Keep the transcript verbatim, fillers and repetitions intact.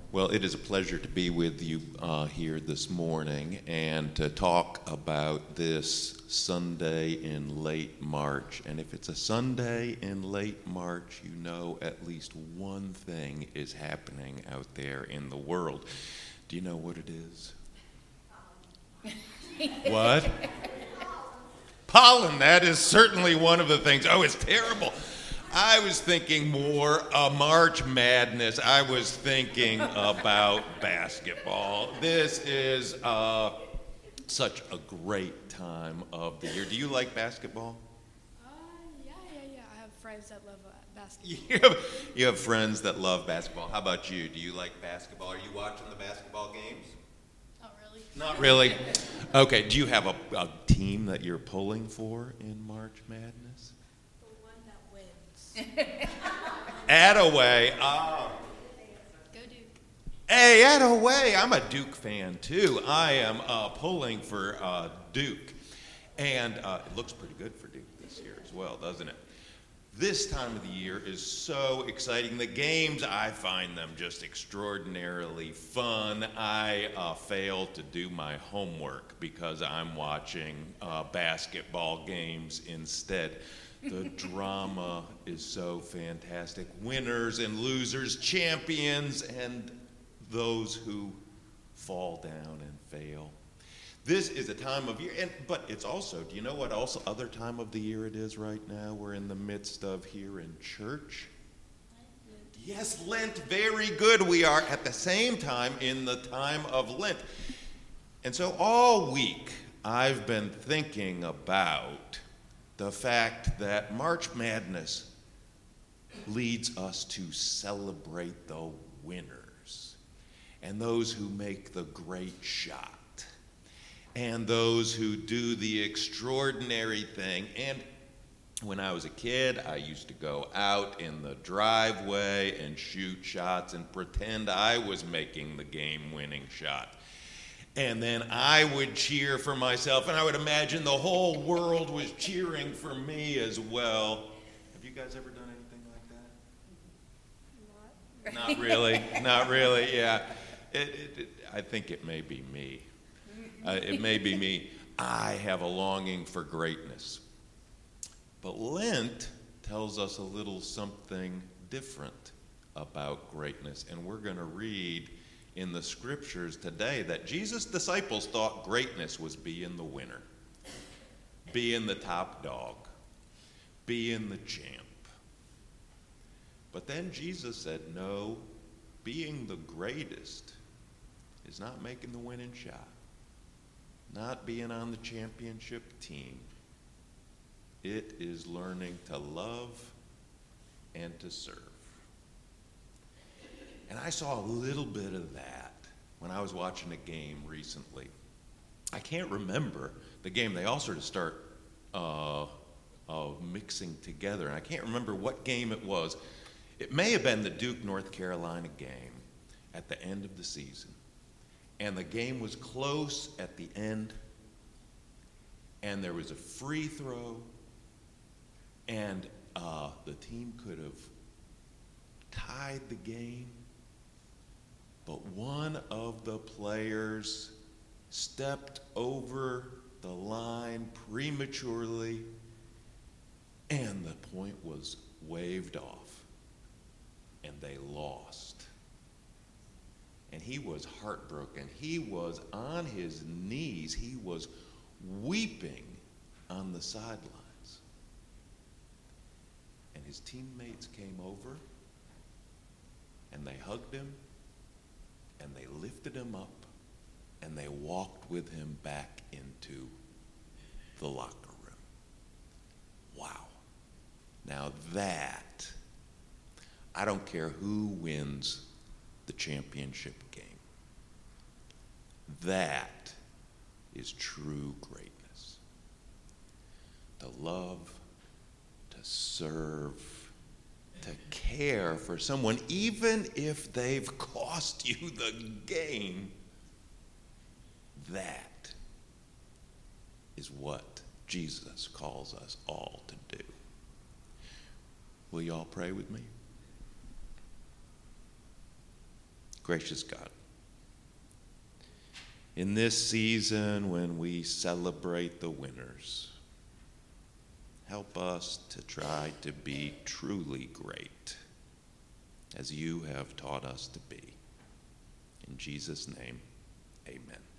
Well, it is a pleasure to be with you uh, here this morning and to talk about this Sunday in late March. And if it's a Sunday in late March, you know at least one thing is happening out there in the world. Do you know what it is? What? Pollen, that is certainly one of the things. Oh, it's terrible. I was thinking more uh, March Madness. I was thinking about basketball. This is uh, such a great time of the year. Do you like basketball? Uh, yeah, yeah, yeah. I have friends that love uh, basketball. You have, you have friends that love basketball. How about you? Do you like basketball? Are you watching the basketball games? Not really. Not really. Okay, do you have a, a team that you're pulling for in March Madness? The one that wins. Attaway. Ah. Go Duke. Hey, Attaway. I'm a Duke fan, too. I am uh, pulling for uh, Duke. And uh, it looks pretty good for Duke this year as well, doesn't it? This time of the year is so exciting. The games, I find them just extraordinarily fun. I uh, fail to do my homework because I'm watching uh, basketball games instead. The drama is so fantastic. Winners and losers, champions, and those who fall down and fail. This is a time of year, and but it's also, do you know what also other time of the year it is right now we're in the midst of here in church? Lent. Yes, Lent, very good. We are at the same time in the time of Lent. And so all week I've been thinking about the fact that March Madness leads us to celebrate the winners and those who make the great shot and those who do the extraordinary thing. And when I was a kid, I used to go out in the driveway and shoot shots and pretend I was making the game-winning shot. And then I would cheer for myself, and I would imagine the whole world was cheering for me as well. Have you guys ever done anything like that? Not, Not really. Not really, yeah. It, it, it, I think it may be me. Uh, it may be me. I have a longing for greatness. But Lent tells us a little something different about greatness, and we're going to read in the scriptures today that Jesus' disciples thought greatness was being the winner, being the top dog, being the champ. But then Jesus said, no, being the greatest is not making the winning shot, not being on the championship team. It is learning to love and to serve. And I saw a little bit of that when I was watching a game recently. I can't remember the game. They all sort of start uh, uh, mixing together. And I can't remember what game it was. It may have been the Duke North Carolina game at the end of the season. And the game was close at the end. And there was a free throw. And uh, the team could have tied the game. But one of the players stepped over the line prematurely, and the point was waved off, and they lost. And he was heartbroken. He was on his knees. He was weeping on the sidelines. And his teammates came over, and they hugged him, and they lifted him up, and they walked with him back into the locker room. Wow. Now that, I don't care who wins the championship game. That is true greatness. To love, to serve, to care for someone, even if they've cost you the game. That is what Jesus calls us all to do. Will you all pray with me? Gracious God, in this season when we celebrate the winners, help us to try to be truly great, as you have taught us to be. In Jesus' name, amen.